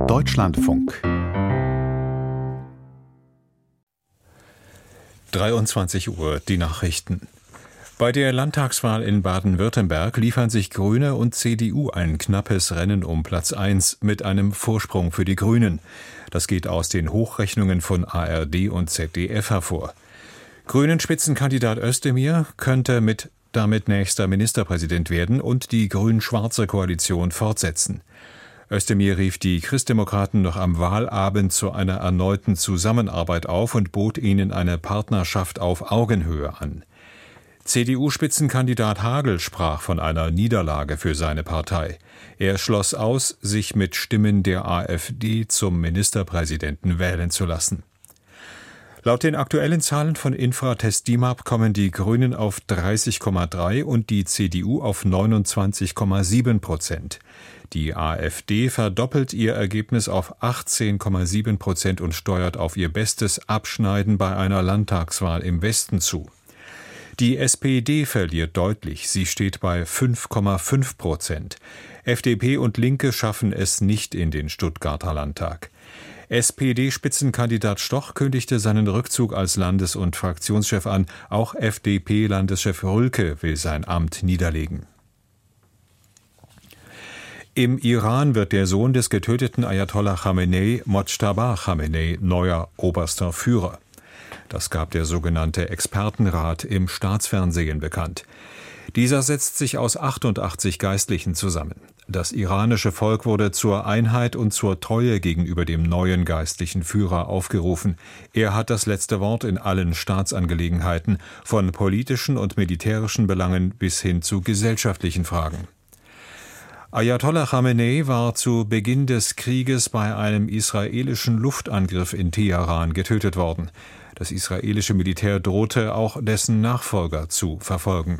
Deutschlandfunk 23 Uhr, die Nachrichten. Bei der Landtagswahl in Baden-Württemberg liefern sich Grüne und CDU ein knappes Rennen um Platz 1 mit einem Vorsprung für die Grünen. Das geht aus den Hochrechnungen von ARD und ZDF hervor. Grünen-Spitzenkandidat Özdemir könnte damit nächster Ministerpräsident werden und die grün-schwarze Koalition fortsetzen. Özdemir rief die Christdemokraten noch am Wahlabend zu einer erneuten Zusammenarbeit auf und bot ihnen eine Partnerschaft auf Augenhöhe an. CDU-Spitzenkandidat Hagel sprach von einer Niederlage für seine Partei. Er schloss aus, sich mit Stimmen der AfD zum Ministerpräsidenten wählen zu lassen. Laut den aktuellen Zahlen von Infratest DIMAP kommen die Grünen auf 30,3 und die CDU auf 29,7%. Die AfD verdoppelt ihr Ergebnis auf 18,7% und steuert auf ihr bestes Abschneiden bei einer Landtagswahl im Westen zu. Die SPD verliert deutlich, sie steht bei 5,5%. FDP und Linke schaffen es nicht in den Stuttgarter Landtag. SPD-Spitzenkandidat Stoch kündigte seinen Rückzug als Landes- und Fraktionschef an. Auch FDP-Landeschef Rülke will sein Amt niederlegen. Im Iran wird der Sohn des getöteten Ayatollah Khamenei, Mojtaba Khamenei, neuer oberster Führer. Das gab der sogenannte Expertenrat im Staatsfernsehen bekannt. Dieser setzt sich aus 88 Geistlichen zusammen. Das iranische Volk wurde zur Einheit und zur Treue gegenüber dem neuen geistlichen Führer aufgerufen. Er hat das letzte Wort in allen Staatsangelegenheiten, von politischen und militärischen Belangen bis hin zu gesellschaftlichen Fragen. Ayatollah Khamenei war zu Beginn des Krieges bei einem israelischen Luftangriff in Teheran getötet worden. Das israelische Militär drohte auch dessen Nachfolger zu verfolgen.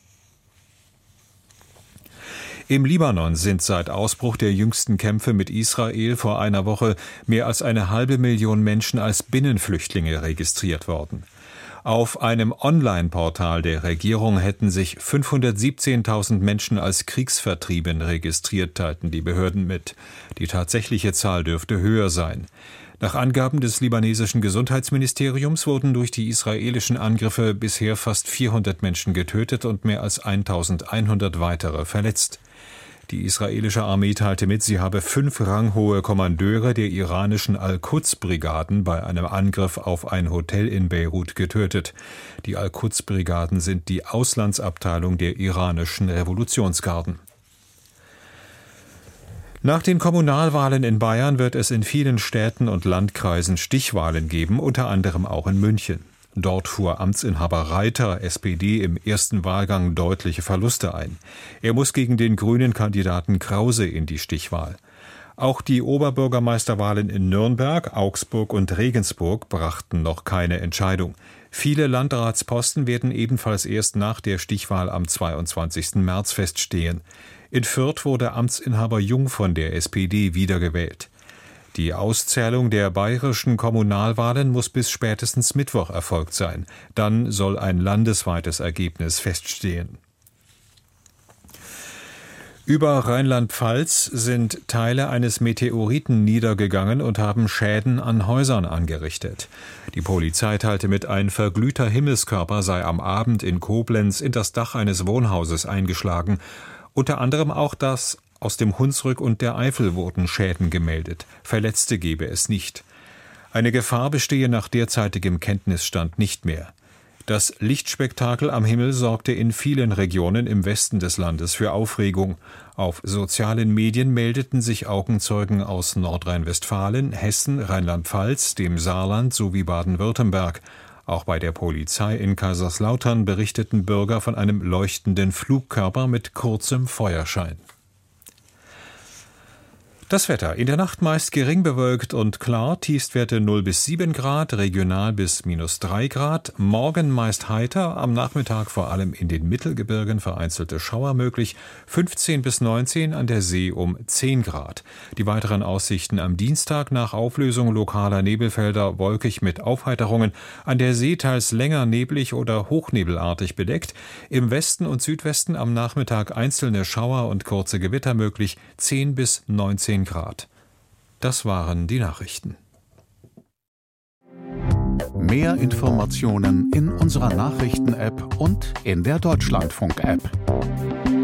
Im Libanon sind seit Ausbruch der jüngsten Kämpfe mit Israel vor einer Woche mehr als 500.000 Menschen als Binnenflüchtlinge registriert worden. Auf einem Online-Portal der Regierung hätten sich 517.000 Menschen als Kriegsvertrieben registriert, teilten die Behörden mit. Die tatsächliche Zahl dürfte höher sein. Nach Angaben des libanesischen Gesundheitsministeriums wurden durch die israelischen Angriffe bisher fast 400 Menschen getötet und mehr als 1.100 weitere verletzt. Die israelische Armee teilte mit, sie habe 5 ranghohe Kommandeure der iranischen Al-Quds-Brigaden bei einem Angriff auf ein Hotel in Beirut getötet. Die Al-Quds-Brigaden sind die Auslandsabteilung der iranischen Revolutionsgarden. Nach den Kommunalwahlen in Bayern wird es in vielen Städten und Landkreisen Stichwahlen geben, unter anderem auch in München. Dort fuhr Amtsinhaber Reiter, SPD, im ersten Wahlgang deutliche Verluste ein. Er muss gegen den grünen Kandidaten Krause in die Stichwahl. Auch die Oberbürgermeisterwahlen in Nürnberg, Augsburg und Regensburg brachten noch keine Entscheidung. Viele Landratsposten werden ebenfalls erst nach der Stichwahl am 22. März feststehen. In Fürth wurde Amtsinhaber Jung von der SPD wiedergewählt. Die Auszählung der bayerischen Kommunalwahlen muss bis spätestens Mittwoch erfolgt sein. Dann soll ein landesweites Ergebnis feststehen. Über Rheinland-Pfalz sind Teile eines Meteoriten niedergegangen und haben Schäden an Häusern angerichtet. Die Polizei teilte mit, ein verglühter Himmelskörper sei am Abend in Koblenz in das Dach eines Wohnhauses eingeschlagen. Unter anderem auch das aus dem Hunsrück und der Eifel wurden Schäden gemeldet. Verletzte gebe es nicht. Eine Gefahr bestehe nach derzeitigem Kenntnisstand nicht mehr. Das Lichtspektakel am Himmel sorgte in vielen Regionen im Westen des Landes für Aufregung. Auf sozialen Medien meldeten sich Augenzeugen aus Nordrhein-Westfalen, Hessen, Rheinland-Pfalz, dem Saarland sowie Baden-Württemberg. Auch bei der Polizei in Kaiserslautern berichteten Bürger von einem leuchtenden Flugkörper mit kurzem Feuerschein. Das Wetter: In der Nacht meist gering bewölkt und klar, Tiefstwerte 0 bis 7 Grad, regional bis -3 Grad. Morgen meist heiter, am Nachmittag vor allem in den Mittelgebirgen vereinzelte Schauer möglich, 15 bis 19, an der See um 10 Grad. Die weiteren Aussichten am Dienstag: nach Auflösung lokaler Nebelfelder wolkig mit Aufheiterungen, an der See teils länger neblig oder hochnebelartig bedeckt. Im Westen und Südwesten am Nachmittag einzelne Schauer und kurze Gewitter möglich, 10 bis 19 Grad. Das waren die Nachrichten. Mehr Informationen in unserer Nachrichten-App und in der Deutschlandfunk-App.